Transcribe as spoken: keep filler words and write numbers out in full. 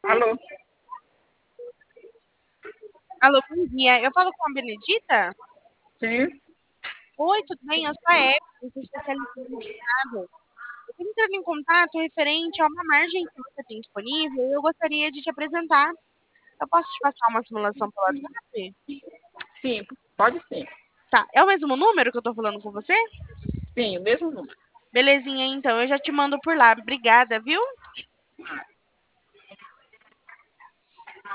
Alô? Alô, bom dia. Eu falo com a Benedita? Sim, Oi, tudo bem? Eu sou a Evelyn, eu sou especialista em mercado. Eu estou entrando em contato referente a uma margem que você tem disponível e eu gostaria de te apresentar. Eu posso te passar uma simulação pelo WhatsApp? sim, pode sim. Tá, é o mesmo número que eu tô falando com você? Sim, o mesmo número. Belezinha, então, eu já te mando por lá. Obrigada, viu?